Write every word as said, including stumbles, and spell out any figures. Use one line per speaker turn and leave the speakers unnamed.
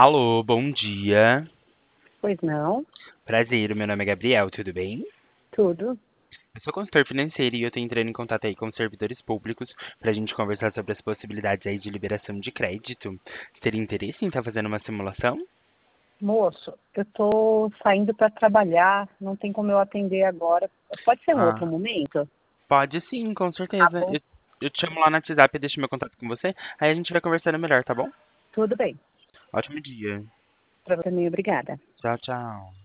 Alô, bom dia.
Pois não,
Prazer, o meu nome é Gabriel, tudo bem?
tudo.
Eu sou consultor financeiro e eu tô entrando em contato aí com os servidores públicos pra gente conversar sobre as possibilidades aí de liberação de crédito. Você teria interesse em estar fazendo uma simulação?
Moço, eu tô saindo para trabalhar, não tem como eu atender agora. Pode ser um outro
Ah,
momento?
pode sim, com
Tá
certeza.
bom,
Eu, eu te chamo lá no WhatsApp e deixo meu contato com você, aí a gente vai conversando melhor, tá bom?
tudo bem.
Ótimo dia.
Para você também, obrigada.
Tchau, tchau.